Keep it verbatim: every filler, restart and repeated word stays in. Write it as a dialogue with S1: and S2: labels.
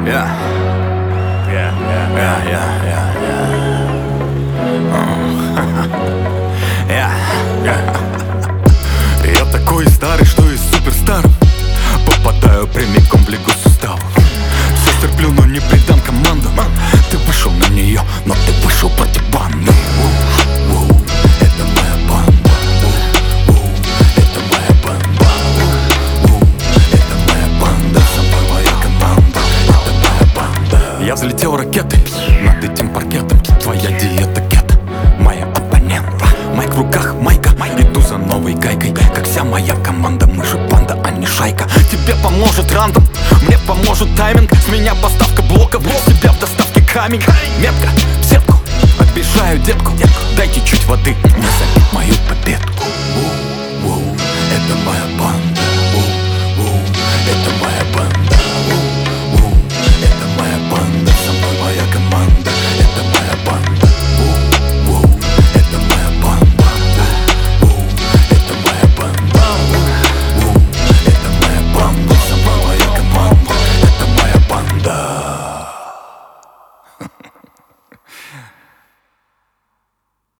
S1: Yeah. Yeah, yeah, yeah, yeah, yeah, yeah. Yeah, yeah. Я такой старый, что и суперстаром попадаю прямиком в лигу суставов. Все стерплю, но не предам команду. Ты вышел на нее, но ты вышел против банды. Это моя банда. Это моя банда. Это моя банда. Сама моя команда. Это моя банда. Я взлетел ракетой над этим паркетом. Твоя диета кета, моя оппонент. Майк в руках, майка, иду за новой гайкой. Как вся моя команда, мы же банда, а не шайка. Тебе поможет рандом, мне поможет тайминг. С меня поставка блоков, с тебя в доставке камень. Метка, в сетку, обижаю детку. Дайте чуть воды, не забить мою победку.